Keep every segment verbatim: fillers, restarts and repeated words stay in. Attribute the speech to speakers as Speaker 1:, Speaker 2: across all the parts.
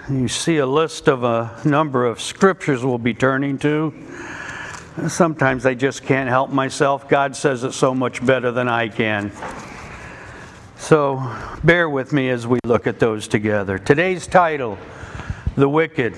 Speaker 1: You see a list of a number of scriptures we'll be turning to. Sometimes I just can't help myself. God says it so much better than I can. So bear with me as we look at those together. Today's title, The Wicked.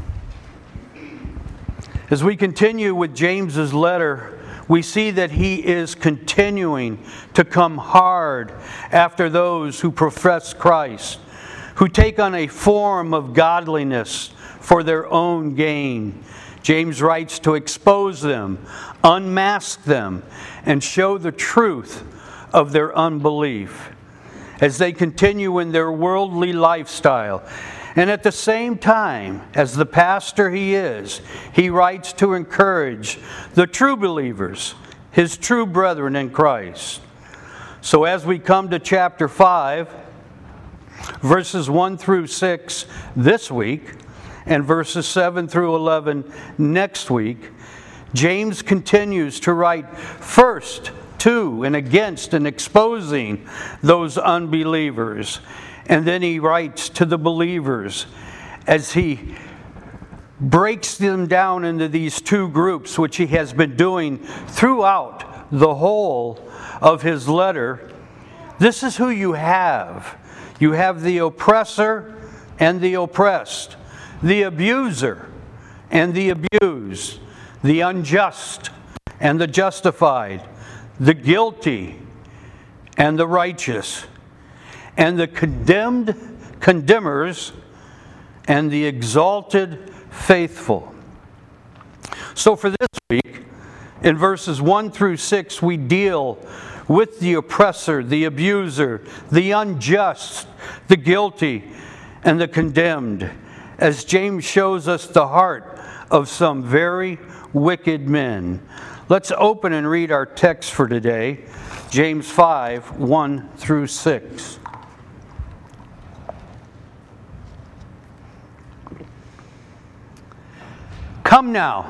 Speaker 1: As we continue with James's letter, we see that he is continuing to come hard after those who profess Christ, who take on a form of godliness for their own gain. James writes to expose them, unmask them, and show the truth of their unbelief as they continue in their worldly lifestyle. And at the same time, as the pastor he is, he writes to encourage the true believers, his true brethren in Christ. So as we come to chapter five, verses one through six this week, and verses seven through eleven next week, James continues to write first to and against and exposing those unbelievers. And then he writes to the believers as he breaks them down into these two groups, which he has been doing throughout the whole of his letter. This is who you have. You have the oppressor and the oppressed, the abuser and the abused, the unjust and the justified, the guilty and the righteous, and the condemned condemners and the exalted faithful. So for this week, in verses one through six, we deal with the oppressor, the abuser, the unjust, the guilty, and the condemned, as James shows us the heart of some very wicked men. Let's open and read our text for today, James five, one through six. Come now,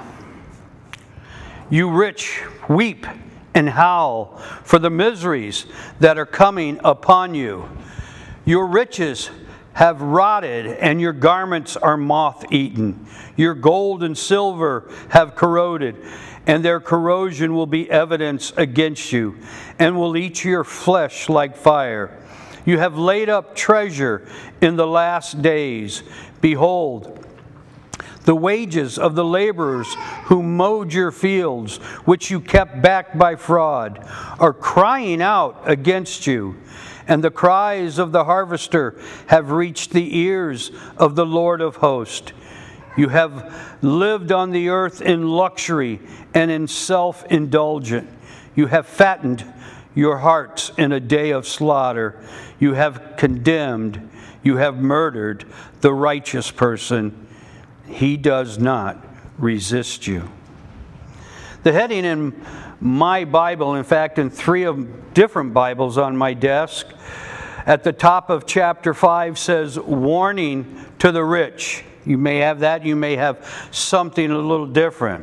Speaker 1: you rich, weep and howl for the miseries that are coming upon you. Your riches have rotted, and your garments are moth-eaten. Your gold and silver have corroded, and their corrosion will be evidence against you, and will eat your flesh like fire. You have laid up treasure in the last days. Behold, the wages of the laborers who mowed your fields, which you kept back by fraud, are crying out against you. And the cries of the harvester have reached the ears of the Lord of hosts. You have lived on the earth in luxury and in self-indulgence. You have fattened your hearts in a day of slaughter. You have condemned, you have murdered the righteous person. He does not resist you. The heading in my Bible, in fact, in three of different Bibles on my desk, at the top of chapter five says, warning to the rich. You may have that, you may have something a little different.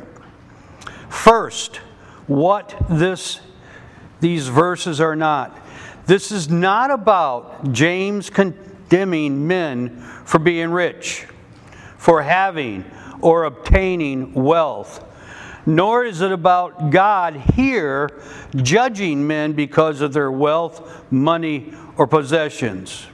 Speaker 1: First, what this these verses are not. This is not about James condemning men for being rich, for having or obtaining wealth. Nor is it about God here judging men because of their wealth, money, or possessions.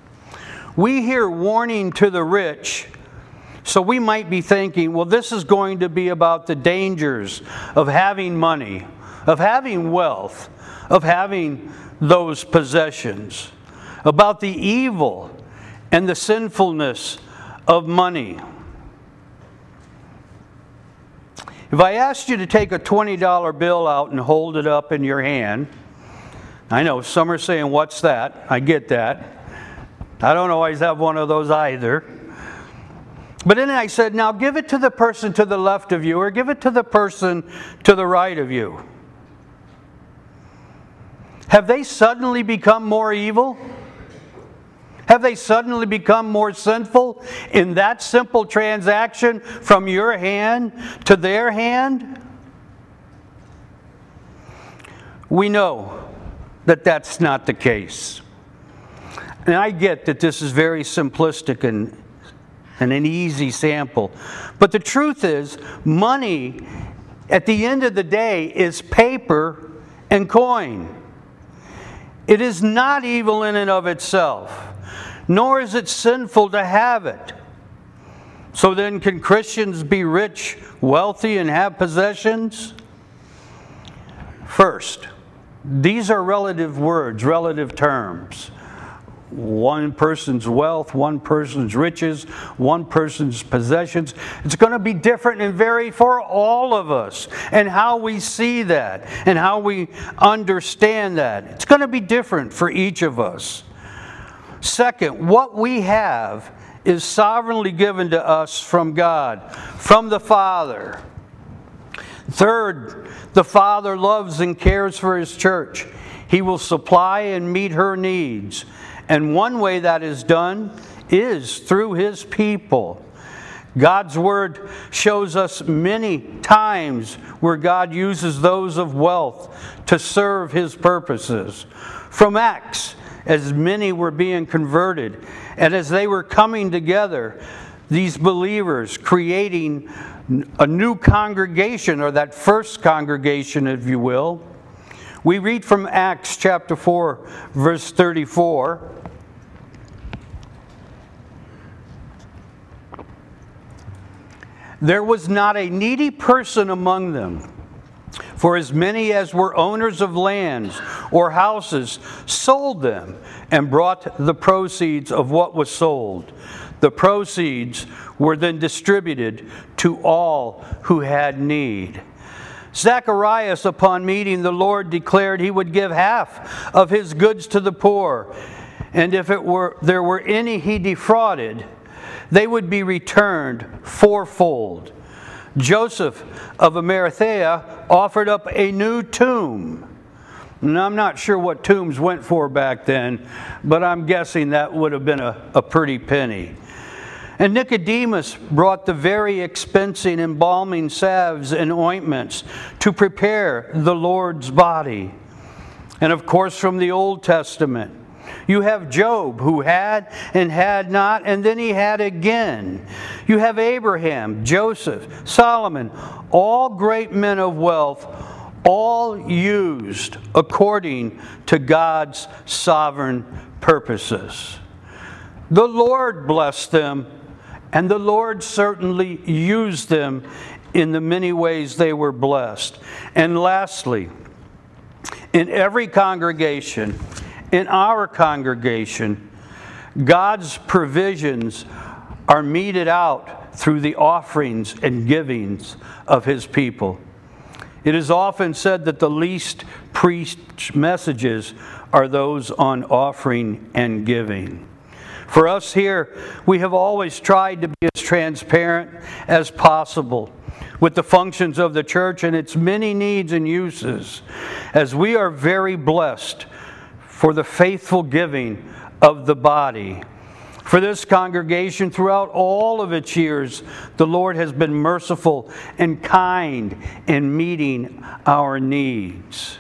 Speaker 1: We hear warning to the rich, so we might be thinking, well, this is going to be about the dangers of having money, of having wealth, of having those possessions, about the evil and the sinfulness of money. If I asked you to take a twenty dollar bill out and hold it up in your hand, I know some are saying, what's that? I get that. I don't always have one of those either. But then I said, now give it to the person to the left of you, or give it to the person to the right of you. Have they suddenly become more evil? Have they suddenly become more sinful in that simple transaction from your hand to their hand? We know that that's not the case. And I get that this is very simplistic and and an easy sample. But the truth is, money at the end of the day is paper and coin. It is not evil in and of itself, nor is it sinful to have it. So then, can Christians be rich, wealthy, and have possessions? First, these are relative words, relative terms. One person's wealth, one person's riches, one person's possessions. It's going to be different and vary for all of us, and how we see that and how we understand that. It's going to be different for each of us. Second, what we have is sovereignly given to us from God, from the Father. Third, the Father loves and cares for His church. He will supply and meet her needs. And one way that is done is through His people. God's Word shows us many times where God uses those of wealth to serve His purposes. From Acts, as many were being converted, and as they were coming together, these believers creating a new congregation, or that first congregation, if you will. We read from Acts chapter four, verse thirty-four. There was not a needy person among them, for as many as were owners of lands or houses sold them and brought the proceeds of what was sold. The proceeds were then distributed to all who had need. Zacharias, upon meeting the Lord, declared he would give half of his goods to the poor, and if it were there were any he defrauded, they would be returned fourfold. Joseph of Arimathea offered up a new tomb. And I'm not sure what tombs went for back then, but I'm guessing that would have been a, a pretty penny. And Nicodemus brought the very expensive embalming salves and ointments to prepare the Lord's body. And of course, from the Old Testament, you have Job, who had and had not, and then he had again. You have Abraham, Joseph, Solomon, all great men of wealth, all used according to God's sovereign purposes. The Lord blessed them, and the Lord certainly used them in the many ways they were blessed. And lastly, in every congregation, in our congregation, God's provisions are meted out through the offerings and givings of His people. It is often said that the least preached messages are those on offering and giving. For us here, we have always tried to be as transparent as possible with the functions of the church and its many needs and uses, as we are very blessed for the faithful giving of the body. For this congregation, throughout all of its years, the Lord has been merciful and kind in meeting our needs.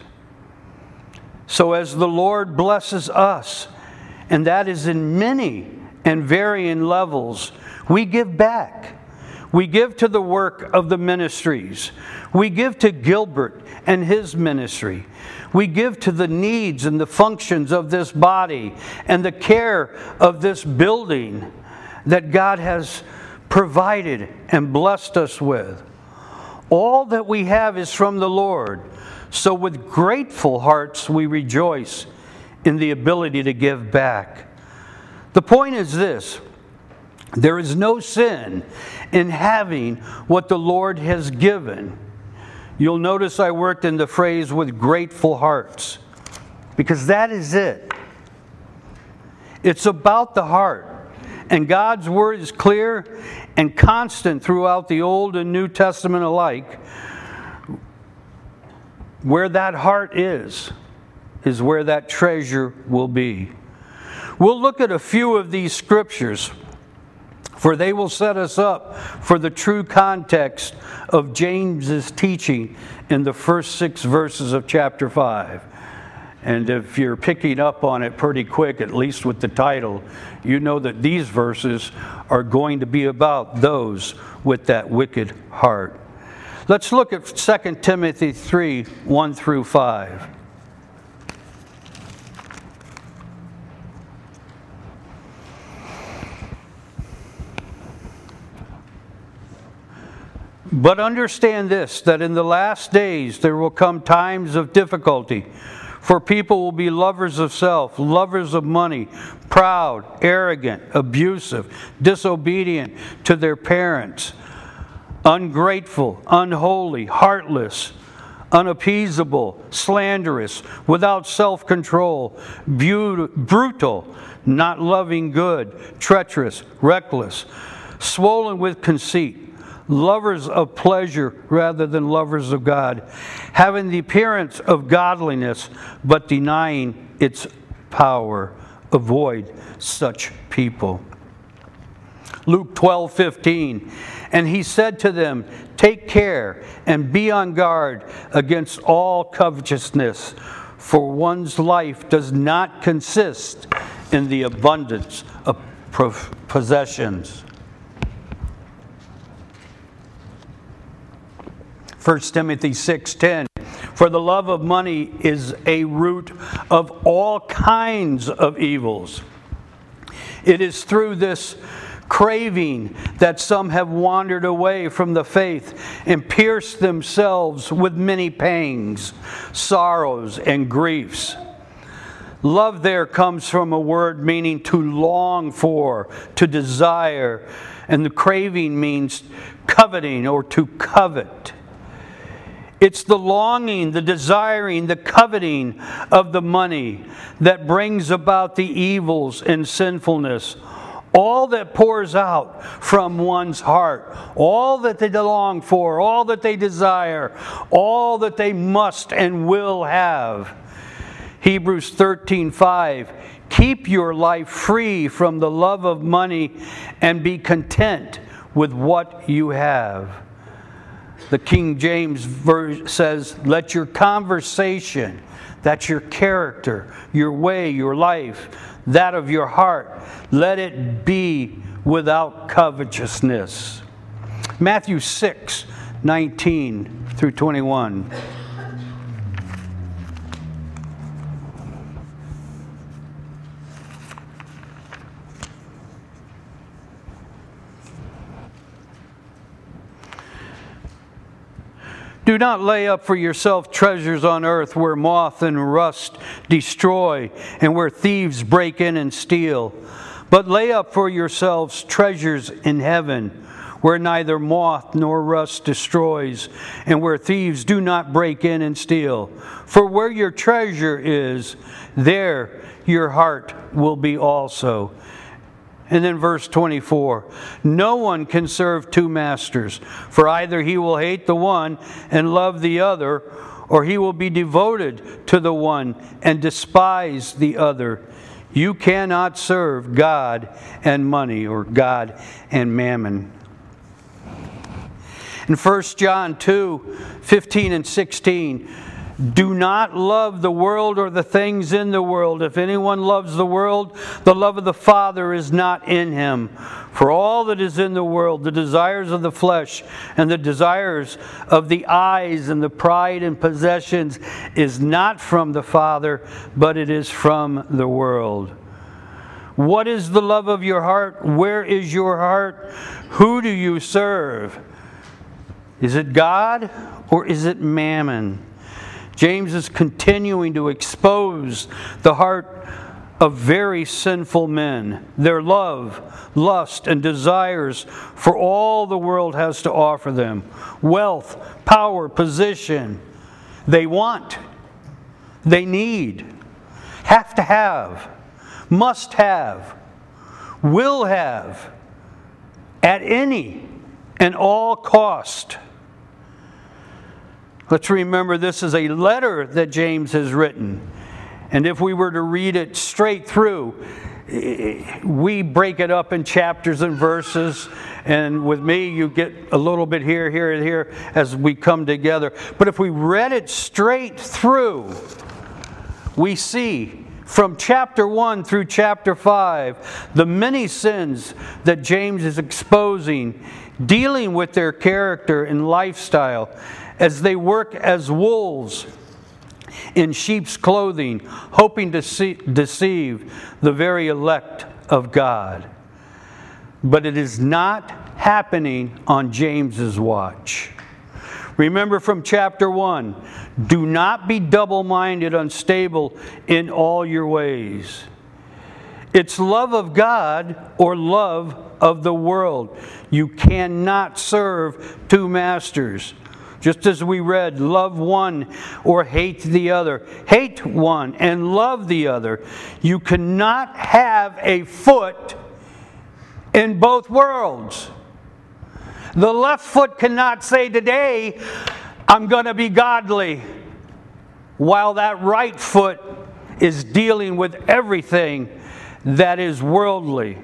Speaker 1: So as the Lord blesses us, and that is in many and varying levels, we give back. We give to the work of the ministries. We give to Gilbert and his ministry. We give to the needs and the functions of this body and the care of this building that God has provided and blessed us with. All that we have is from the Lord. So with grateful hearts we rejoice in the ability to give back. The point is this: there is no sin in having what the Lord has given. You'll notice I worked in the phrase with grateful hearts, because that is it. It's about the heart. And God's Word is clear and constant throughout the Old and New Testament alike. Where that heart is, is where that treasure will be. We'll look at a few of these scriptures, for they will set us up for the true context of James's teaching in the first six verses of chapter five. And if you're picking up on it pretty quick, at least with the title, you know that these verses are going to be about those with that wicked heart. Let's look at Second Timothy three, one through five. But understand this, that in the last days there will come times of difficulty, for people will be lovers of self, lovers of money, proud, arrogant, abusive, disobedient to their parents, ungrateful, unholy, heartless, unappeasable, slanderous, without self-control, brutal, not loving good, treacherous, reckless, swollen with conceit, lovers of pleasure rather than lovers of God, having the appearance of godliness, but denying its power. Avoid such people. Luke twelve fifteen. And he said to them, take care and be on guard against all covetousness, for one's life does not consist in the abundance of possessions. First Timothy six ten, for the love of money is a root of all kinds of evils. It is through this craving that some have wandered away from the faith and pierced themselves with many pangs, sorrows, and griefs. Love there comes from a word meaning to long for, to desire, and the craving means coveting or to covet. It's the longing, the desiring, the coveting of the money that brings about the evils and sinfulness. All that pours out from one's heart, all that they long for, all that they desire, all that they must and will have. Hebrews thirteen five, keep your life free from the love of money and be content with what you have. The King James verse says, let your conversation, that's your character, your way, your life, that of your heart, let it be without covetousness. Matthew six nineteen through twenty-one. Do not lay up for yourself treasures on earth where moth and rust destroy and where thieves break in and steal. But lay up for yourselves treasures in heaven where neither moth nor rust destroys and where thieves do not break in and steal. For where your treasure is, there your heart will be also. And then verse twenty-four, no one can serve two masters, for either he will hate the one and love the other, or he will be devoted to the one and despise the other. You cannot serve God and money, or God and mammon. In First John two fifteen and sixteen, do not love the world or the things in the world. If anyone loves the world, the love of the Father is not in him. For all that is in the world, the desires of the flesh and the desires of the eyes and the pride and possessions, is not from the Father, but it is from the world. What is the love of your heart? Where is your heart? Who do you serve? Is it God or is it mammon? James is continuing to expose the heart of very sinful men, their love, lust, and desires for all the world has to offer them. Wealth, power, position. They want, they need, have to have, must have, will have, at any and all cost. Let's remember this is a letter that James has written. And if we were to read it straight through, we break it up in chapters and verses. And with me, you get a little bit here, here, and here as we come together. But if we read it straight through, we see from chapter one through chapter five the many sins that James is exposing, dealing with their character and lifestyle as they work as wolves in sheep's clothing, hoping to see, deceive the very elect of God. But it is not happening on James's watch. Remember from chapter one, do not be double-minded, unstable in all your ways. It's love of God or love of the world. You cannot serve two masters. Just as we read, love one or hate the other. Hate one and love the other. You cannot have a foot in both worlds. The left foot cannot say today, I'm going to be godly, while that right foot is dealing with everything that is worldly.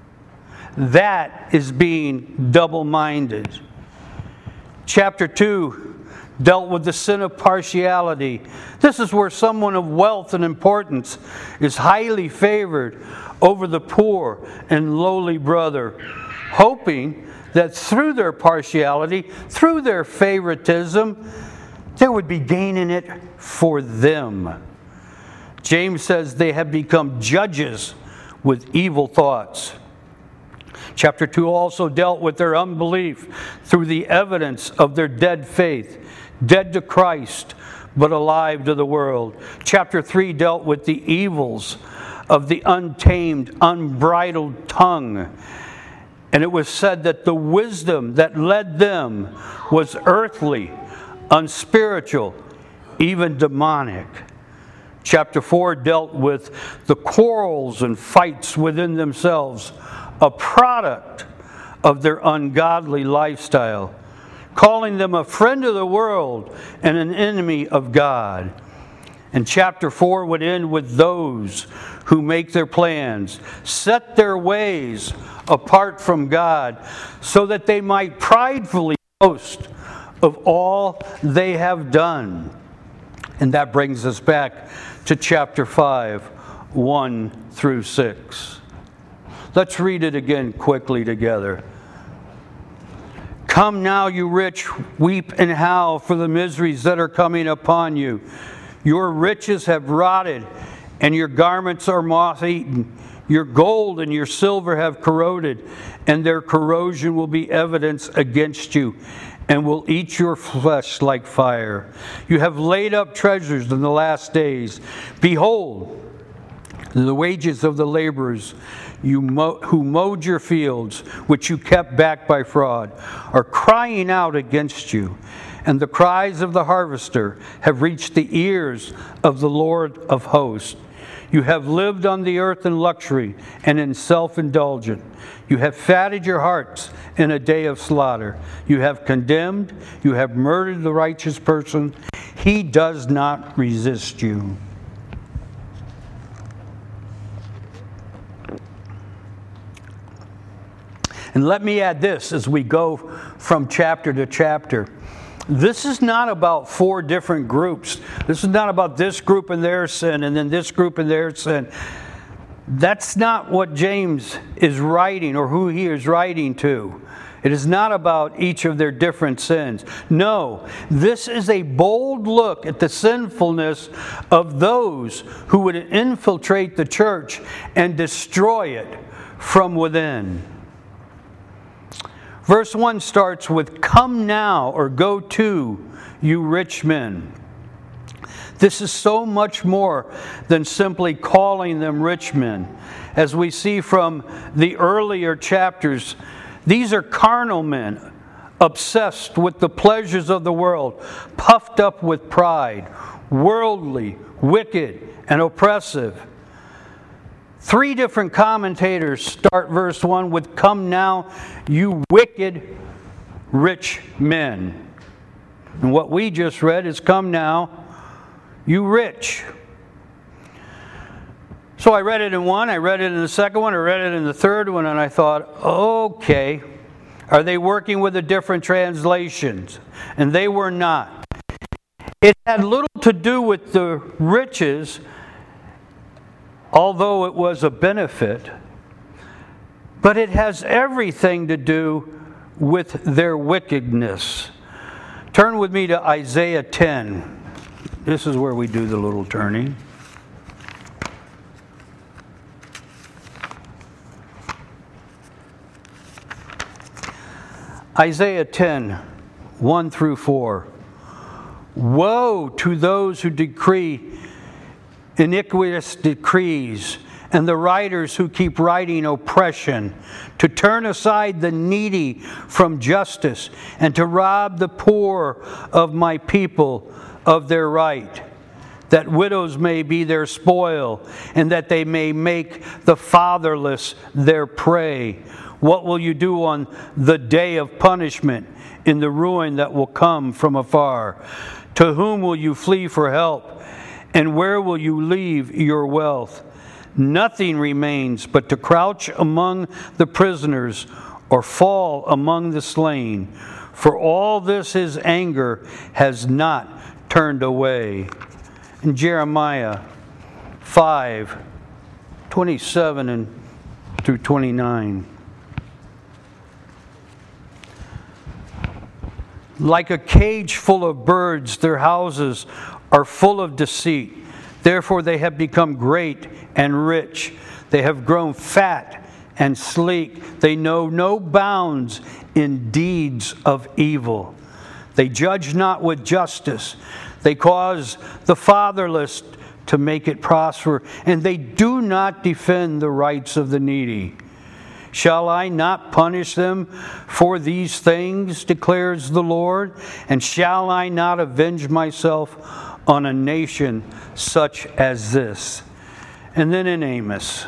Speaker 1: That is being double-minded. Chapter two dealt with the sin of partiality. This is where someone of wealth and importance is highly favored over the poor and lowly brother, hoping that through their partiality, through their favoritism, they would be gaining it for them. James says they have become judges with evil thoughts. Chapter two also dealt with their unbelief through the evidence of their dead faith, dead to Christ, but alive to the world. Chapter three dealt with the evils of the untamed, unbridled tongue. And it was said that the wisdom that led them was earthly, unspiritual, even demonic. Chapter four dealt with the quarrels and fights within themselves, a product of their ungodly lifestyle, calling them a friend of the world and an enemy of God. And chapter four would end with those who make their plans, set their ways apart from God, so that they might pridefully boast of all they have done. And that brings us back to chapter five, one through six. Let's read it again quickly together. Come now, you rich, weep and howl for the miseries that are coming upon you. Your riches have rotted, and your garments are moth-eaten. Your gold and your silver have corroded, and their corrosion will be evidence against you, and will eat your flesh like fire. You have laid up treasures in the last days. Behold, the wages of the laborers you mow, who mowed your fields, which you kept back by fraud, are crying out against you. And the cries of the harvester have reached the ears of the Lord of hosts. You have lived on the earth in luxury and in self-indulgence. You have fatted your hearts in a day of slaughter. You have condemned, you have murdered the righteous person. He does not resist you. And let me add this as we go from chapter to chapter. This is not about four different groups. This is not about this group and their sin and then this group and their sin. That's not what James is writing or who he is writing to. It is not about each of their different sins. No, this is a bold look at the sinfulness of those who would infiltrate the church and destroy it from within. Verse one starts with, "Come now," or "Go to, you rich men." This is so much more than simply calling them rich men. As we see from the earlier chapters, these are carnal men, obsessed with the pleasures of the world, puffed up with pride, worldly, wicked, and oppressive. Three different commentators start verse one with, "Come now, you wicked rich men." And what we just read is, "Come now, you rich." So I read it in one, I read it in the second one, I read it in the third one, and I thought, okay, are they working with the different translations? And they were not. It had little to do with the riches although it was a benefit, but it has everything to do with their wickedness. Turn with me to Isaiah ten. This is where we do the little turning. Isaiah ten, one through four. Woe to those who decree iniquitous decrees, and the writers who keep writing oppression, to turn aside the needy from justice, and to rob the poor of my people of their right, that widows may be their spoil, and that they may make the fatherless their prey. What will you do on the day of punishment, in the ruin that will come from afar? To whom will you flee for help? And where will you leave your wealth? Nothing remains but to crouch among the prisoners or fall among the slain. For all this his anger has not turned away. In Jeremiah five, twenty-seven and through twenty-nine. Like a cage full of birds, their houses are full of deceit. Therefore they have become great and rich. They have grown fat and sleek. They know no bounds in deeds of evil. They judge not with justice. They cause the fatherless to make it prosper, and they do not defend the rights of the needy. Shall I not punish them for these things, declares the Lord? And shall I not avenge myself on a nation such as this? And then in Amos.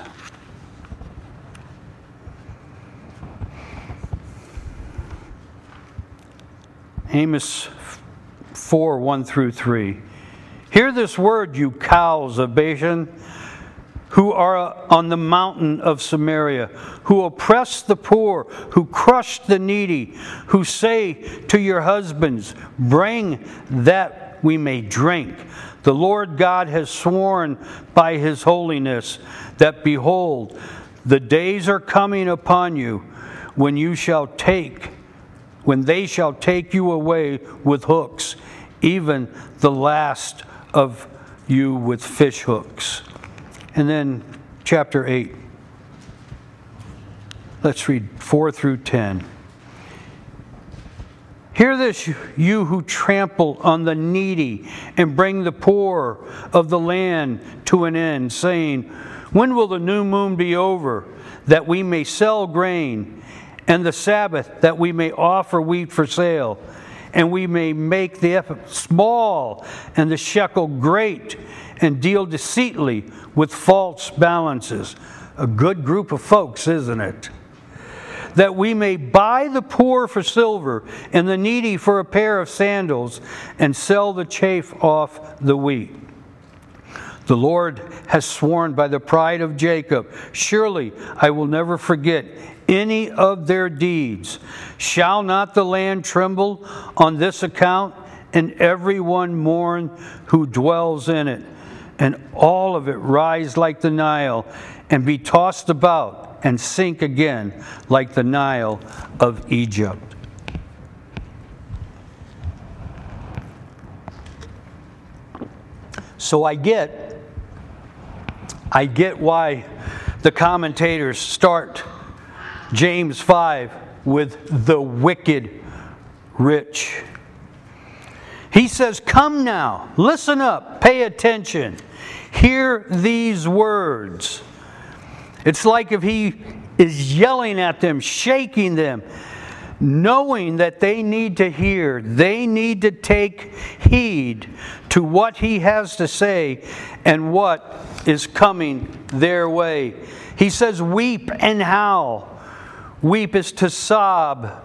Speaker 1: Amos four, one through three. Hear this word, you cows of Bashan, who are on the mountain of Samaria, who oppress the poor, who crush the needy, who say to your husbands, bring that we may drink. The Lord God has sworn by his holiness that, behold, the days are coming upon you when you shall take, when they shall take you away with hooks, even the last of you with fish hooks. And then chapter eight. Let's read four through ten. Hear this, you who trample on the needy and bring the poor of the land to an end, saying, when will the new moon be over, that we may sell grain, and the Sabbath, that we may offer wheat for sale, and we may make the ephah small and the shekel great, and deal deceitfully with false balances. A good group of folks, isn't it? That we may buy the poor for silver and the needy for a pair of sandals, and sell the chaff off the wheat. The Lord has sworn by the pride of Jacob, surely I will never forget any of their deeds. Shall not the land tremble on this account, and everyone mourn who dwells in it? And all of it rise like the Nile, and be tossed about, and sink again like the Nile of Egypt. So I get, I get why the commentators start James five with the wicked rich. He says, come now, listen up, pay attention, hear these words. It's like if he is yelling at them, shaking them, knowing that they need to hear, they need to take heed to what he has to say and what is coming their way. He says, weep and howl. Weep is to sob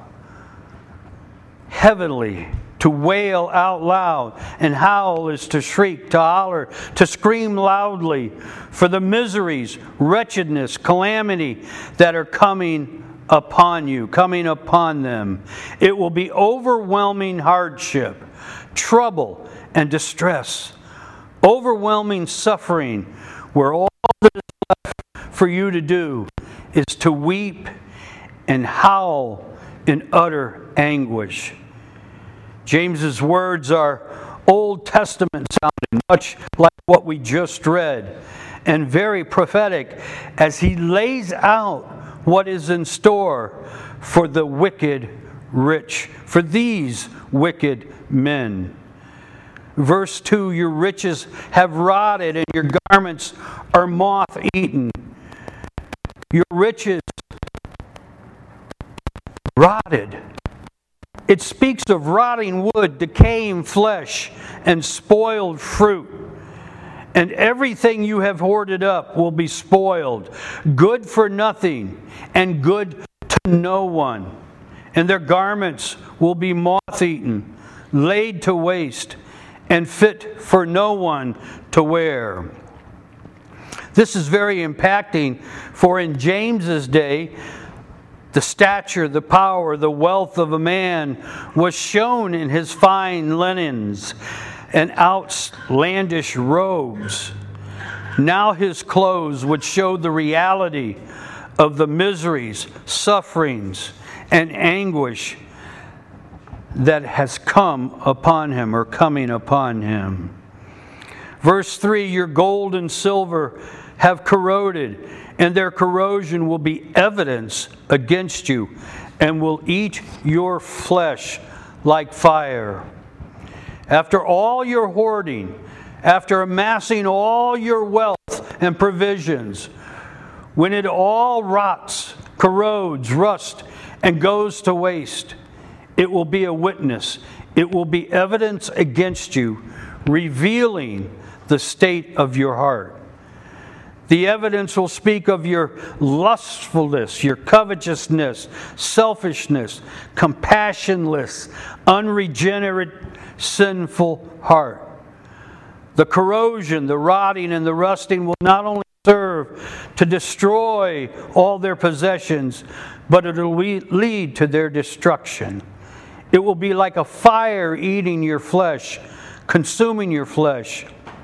Speaker 1: heavily, to wail out loud, and howl is to shriek, to holler, to scream loudly for the miseries, wretchedness, calamity that are coming upon you, coming upon them. It will be overwhelming hardship, trouble, and distress, overwhelming suffering, where all the for you to do is to weep and howl in utter anguish. James's words are Old Testament sounding, much like what we just read, and very prophetic as he lays out what is in store for the wicked rich, for these wicked men. Verse two, your riches have rotted and your garments are moth-eaten. Your riches rotted. It speaks of rotting wood, decaying flesh, and spoiled fruit. And everything you have hoarded up will be spoiled, good for nothing and good to no one. And their garments will be moth-eaten, laid to waste, and fit for no one to wear. This is very impacting, for in James's day, the stature, the power, the wealth of a man was shown in his fine linens and outlandish robes. Now his clothes would show the reality of the miseries, sufferings, and anguish that has come upon him or coming upon him. Verse three, your gold and silver have corroded, and their corrosion will be evidence against you, and will eat your flesh like fire. After all your hoarding, after amassing all your wealth and provisions, when it all rots, corrodes, rusts, and goes to waste, it will be a witness. It will be evidence against you, revealing the state of your heart. The evidence will speak of your lustfulness, your covetousness, selfishness, compassionless, unregenerate, sinful heart. The corrosion, the rotting, and the rusting will not only serve to destroy all their possessions, but it will lead to their destruction. It will be like a fire eating your flesh, consuming your flesh.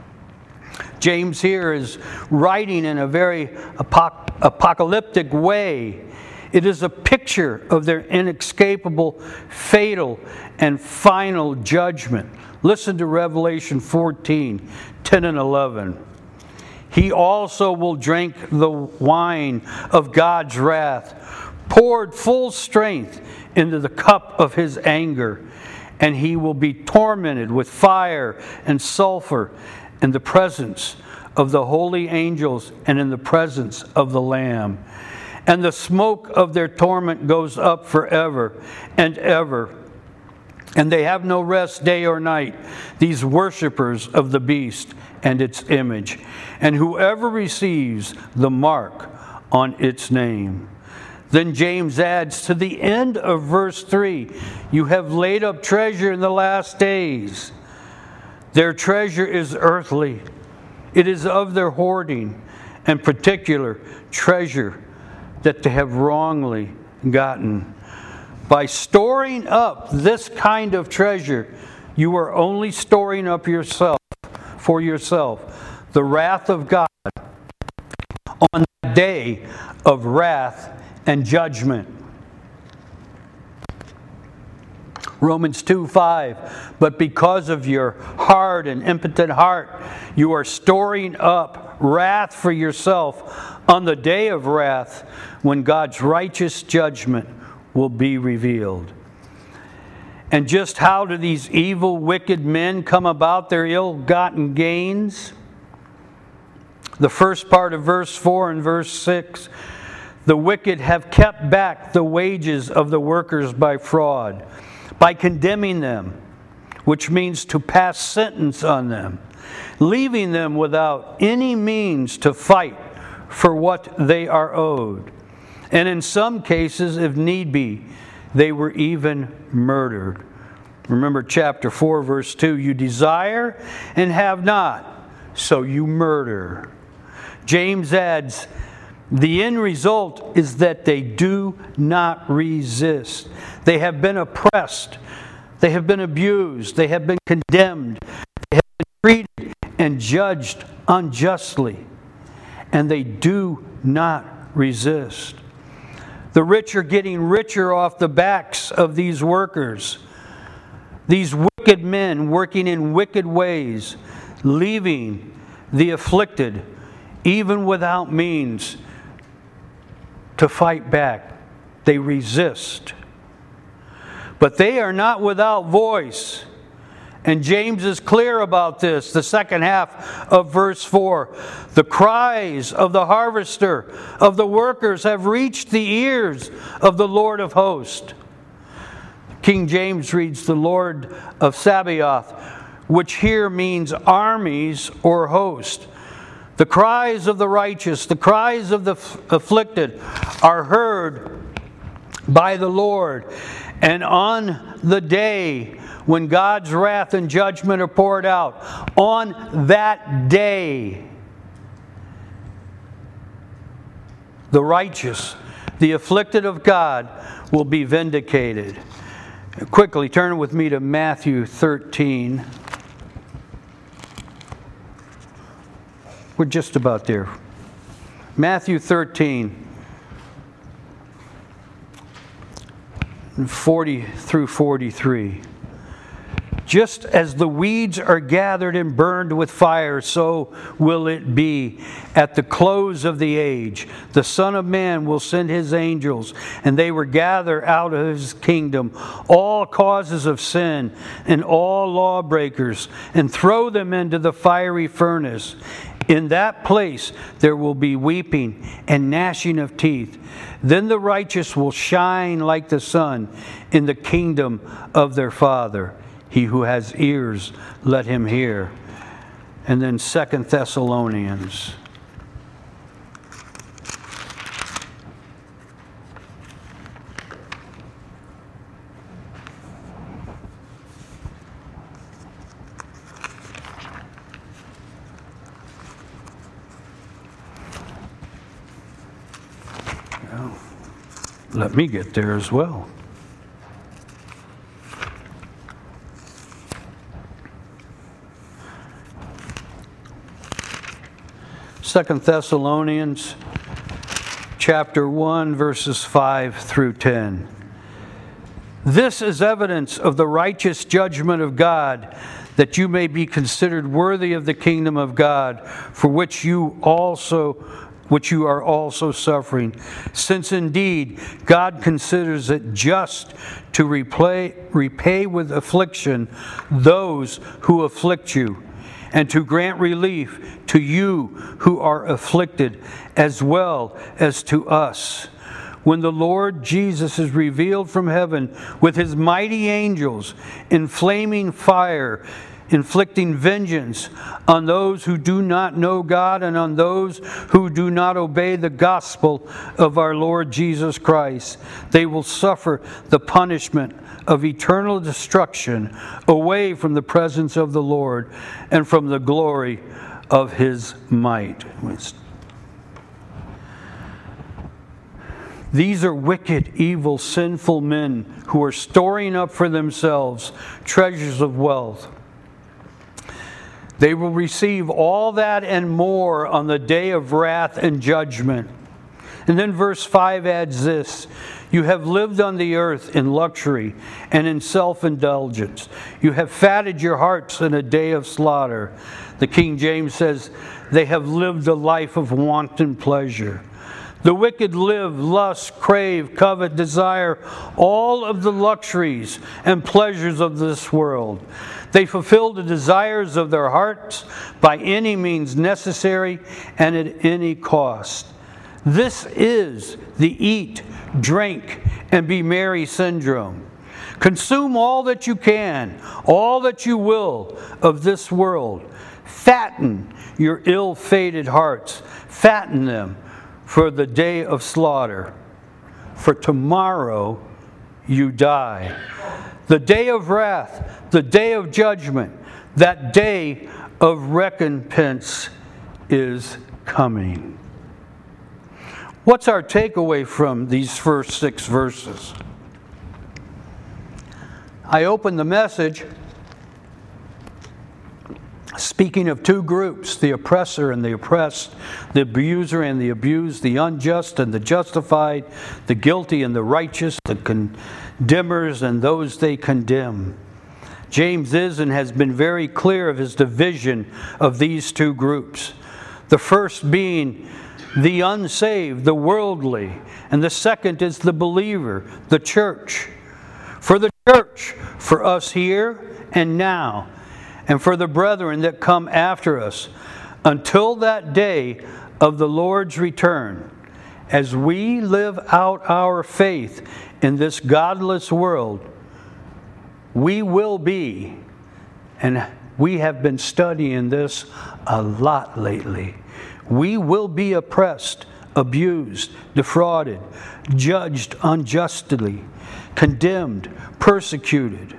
Speaker 1: James here is writing in a very apoc- apocalyptic way. It is a picture of their inescapable, fatal, and final judgment. Listen to Revelation fourteen, ten and eleven. He also will drink the wine of God's wrath, poured full strength into the cup of his anger, and he will be tormented with fire and sulfur in the presence of the holy angels and in the presence of the Lamb. And the smoke of their torment goes up forever and ever. And they have no rest day or night, these worshipers of the beast and its image, and whoever receives the mark on its name. Then James adds to the end of verse three, you have laid up treasure in the last days. Their treasure is earthly. It is of their hoarding, and particular treasure that they have wrongly gotten. By storing up this kind of treasure, you are only storing up yourself for yourself the wrath of God on the day of wrath and judgment. Romans two five, but because of your hard and impotent heart, you are storing up wrath for yourself on the day of wrath when God's righteous judgment will be revealed. And just how do these evil, wicked men come about their ill-gotten gains? The first part of verse four and verse six, the wicked have kept back the wages of the workers by fraud, by condemning them, which means to pass sentence on them, leaving them without any means to fight for what they are owed. And in some cases, if need be, they were even murdered. Remember chapter four, verse two, you desire and have not, so you murder. James adds, the end result is that they do not resist. They have been oppressed. They have been abused. They have been condemned. They have been treated and judged unjustly. and they do not resist. The rich are getting richer off the backs of these workers. These wicked men working in wicked ways, leaving the afflicted, even without means, to fight back. They resist. But they are not without voice. And James is clear about this, the second half of verse four. The cries of the harvester, of the workers, have reached the ears of the Lord of hosts. King James reads the Lord of Sabaoth, which here means armies or host. The cries of the righteous, the cries of the afflicted are heard by the Lord. And on the day when God's wrath and judgment are poured out, on that day, the righteous, the afflicted of God, will be vindicated. Quickly, turn with me to Matthew thirteen. We're just about there. Matthew thirteen. forty through forty-three. Just as the weeds are gathered and burned with fire, so will it be at the close of the age. The Son of Man will send his angels, and they will gather out of his kingdom all causes of sin and all lawbreakers, and throw them into the fiery furnace. In that place there will be weeping and gnashing of teeth. Then the righteous will shine like the sun in the kingdom of their Father. He who has ears, let him hear. And then Second Thessalonians. Well, let me get there as well. Second Thessalonians chapter one, verses five through ten. This is evidence of the righteous judgment of God, that you may be considered worthy of the kingdom of God, for which you also which you are also suffering. Since indeed God considers it just to repay, repay with affliction those who afflict you, and to grant relief to you who are afflicted, as well as to us. When the Lord Jesus is revealed from heaven with his mighty angels in flaming fire, inflicting vengeance on those who do not know God and on those who do not obey the gospel of our Lord Jesus Christ, they will suffer the punishment of eternal destruction away from the presence of the Lord and from the glory of his might. These are wicked, evil, sinful men who are storing up for themselves treasures of wealth. They will receive all that and more on the day of wrath and judgment. And then verse five adds this: you have lived on the earth in luxury and in self-indulgence. You have fatted your hearts in a day of slaughter. The King James says, they have lived a life of wanton pleasure. The wicked live, lust, crave, covet, desire all of the luxuries and pleasures of this world. They fulfill the desires of their hearts by any means necessary and at any cost. This is the eat, drink, and be merry syndrome. Consume all that you can, all that you will of this world. Fatten your ill-fated hearts. Fatten them for the day of slaughter. For tomorrow you die. The day of wrath, the day of judgment, that day of recompense is coming. What's our takeaway from these first six verses? I opened the message Speaking of two groups, the oppressor and the oppressed, the abuser and the abused, the unjust and the justified, the guilty and the righteous, the condemners and those they condemn. James is and has been very clear of his division of these two groups. The first being the unsaved, the worldly, and the second is the believer, the church. For the church, for us here and now, and for the brethren that come after us, until that day of the Lord's return, as we live out our faith in this godless world, we will be, and we have been studying this a lot lately, we will be oppressed, abused, defrauded, judged unjustly, condemned, persecuted.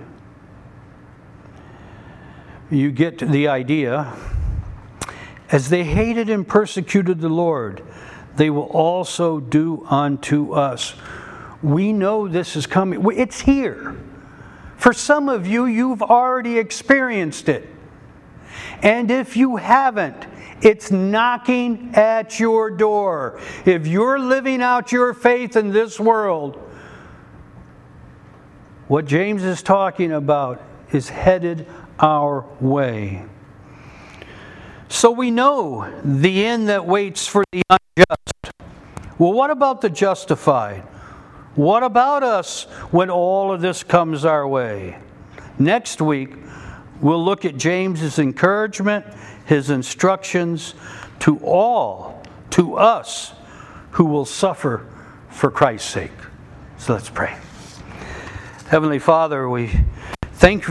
Speaker 1: You get the idea. As they hated and persecuted the Lord, they will also do unto us. We know this is coming. It's here. For some of you, you've already experienced it. And if you haven't, it's knocking at your door. If you're living out your faith in this world, what James is talking about is headed our way. So we know the end that waits for the unjust. Well, what about the justified? What about us when all of this comes our way? Next week, we'll look at James's encouragement, his instructions to all, to us, who will suffer for Christ's sake. So let's pray. Heavenly Father, we thank you